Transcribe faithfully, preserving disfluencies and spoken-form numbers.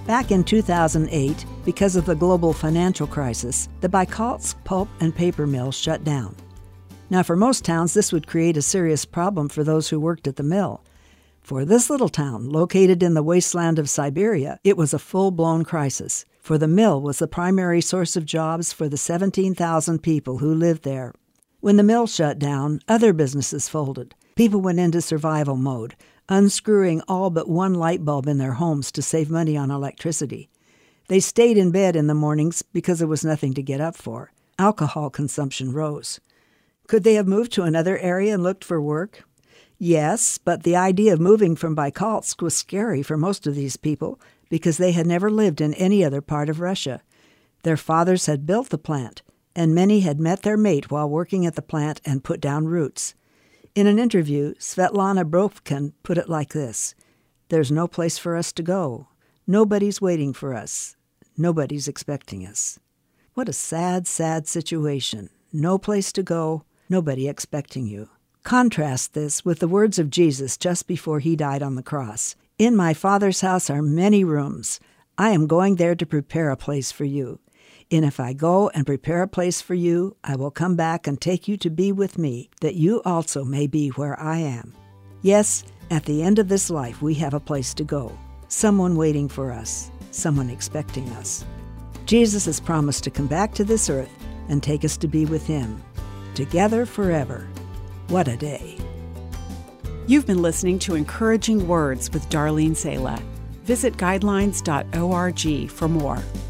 Back in two thousand eight, because of the global financial crisis, the Baikalsk pulp and paper mill shut down. Now, for most towns, this would create a serious problem for those who worked at the mill. For this little town, located in the wasteland of Siberia, it was a full-blown crisis, for the mill was the primary source of jobs for the seventeen thousand people who lived there. When the mill shut down, other businesses folded. People went into survival mode, unscrewing all but one light bulb in their homes to save money on electricity. They stayed in bed in the mornings because there was nothing to get up for. Alcohol consumption rose. Could they have moved to another area and looked for work? Yes, but the idea of moving from Baikalsk was scary for most of these people because they had never lived in any other part of Russia. Their fathers had built the plant, and many had met their mate while working at the plant and put down roots. In an interview, Svetlana Brovkin put it like this: "There's no place for us to go. Nobody's waiting for us. Nobody's expecting us." What a sad, sad situation. No place to go, nobody expecting you. Contrast this with the words of Jesus just before he died on the cross. "In my Father's house are many rooms. I am going there to prepare a place for you. And if I go and prepare a place for you, I will come back and take you to be with me, that you also may be where I am." Yes, at the end of this life, we have a place to go. Someone waiting for us. Someone expecting us. Jesus has promised to come back to this earth and take us to be with him. Together forever. What a day. You've been listening to Encouraging Words with Darlene Sala. Visit guidelines dot org for more.